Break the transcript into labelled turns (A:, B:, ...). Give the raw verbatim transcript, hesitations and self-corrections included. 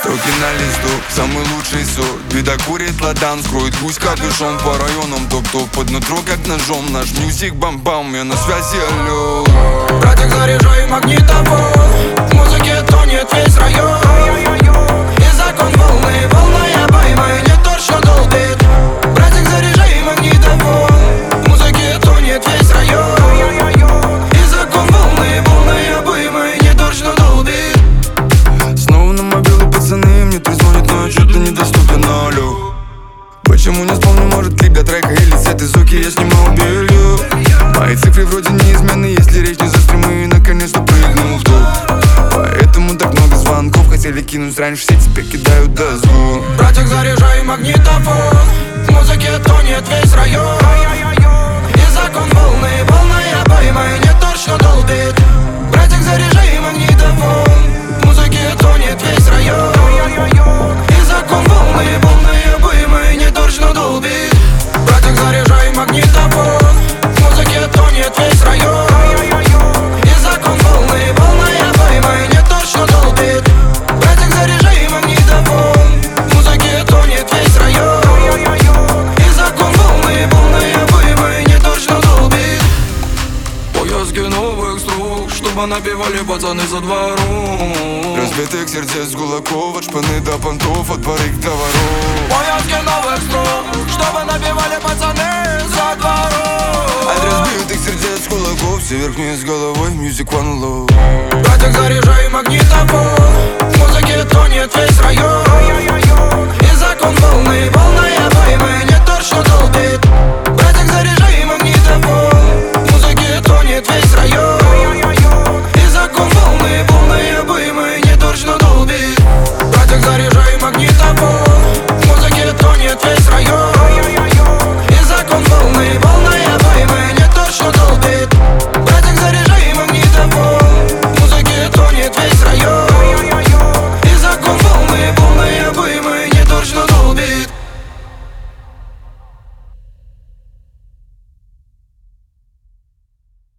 A: Руки на листу, самый лучший сорт. Беда курит ладан, скроет гусь капюшон. По районам топ-топ под нутро как ножом. Наш мьюзик бам-бам, я на связи, алло.
B: Братик, заряжай магнитофон. В музыке тонет весь район. И закон волны, волна обоймы не точно долбит. Братик, заряжай магнитофон. В музыке тонет весь район. И закон волны, волны обоймы не точно долбит.
A: Снова на мобилу пацаны, мне три звонят, но что-то недоступен, алло. Почему не вспомню, может клип для трека или с этой суки я снимал белью. Мои цифры вроде неизменны, если речь не за стримы, и наконец-то прыгнул в топ. Поэтому так много звонков, хотели кинуть раньше, все теперь кидают дозвон.
B: Братик, заряжай магнитофон. В музыке тонет весь район. И закон волны, волны обоймы не точно долбит. Братик, заряжай магнитофон. В музыке тонет весь район. И закон волны, волны обоймы не точно долбит. Братик, заряжай магнитофон. В музыке тонет весь район. И закон волны, волны обоймы не точно долбит. Братик, заряжай магнитофон. В музыке тонет весь район. И закон волны, волны обоймы не точно долбит. Пояски новых строк, чтобы напевали пацаны за двором.
A: Разбитых сердец кулаков, от шпаны до понтов, от барыг до воров.
B: Пояски новых строк, чтобы напевали пацаны за двором.
A: От разбитых сердец кулаков, все вверх вниз головой, music one love.
B: Братик, заряжай магнитофон.